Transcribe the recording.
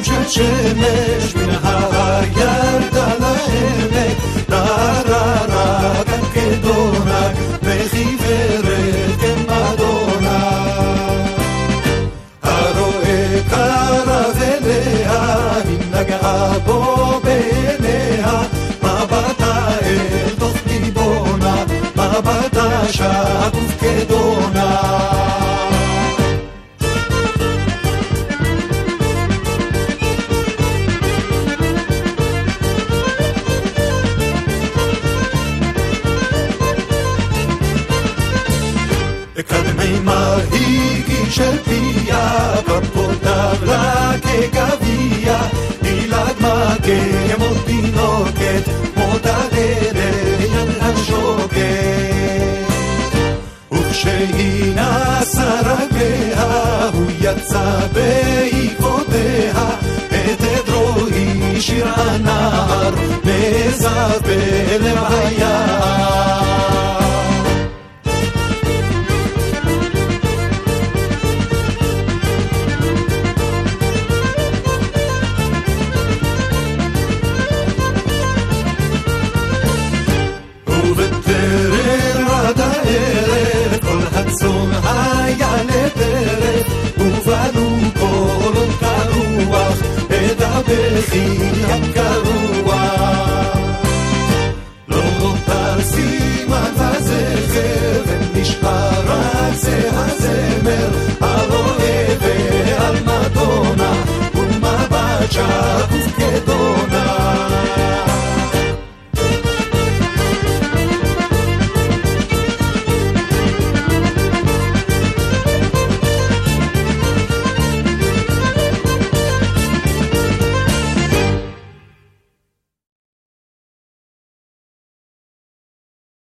של שמש מן ההר ירדה לעמק, ררה כאן כדונק וחיוורת כמדונה. הרואה קרב אליה, היא נגעה בו בעיניה, מבטה אל תוך ליבונה, מבטה שקוף כדונה. כדמימה הגיש אל פיה, כפותיו לה כגביע, דילג מכה כמו תינוקת, מותה ליד השוקת. וכשהיא נסה רגליה, הוא יצא בעקבותיה, את עדרו השאיר הנער, נעזב בלב היער. צום היה לטרף, ובנו קולות כרוח, את הבכי הקרוח. לא נותר סימן וזכר, ונשאר רק זה הזמר, הרואה ועל מדונה, ומבט שקוף כדונה.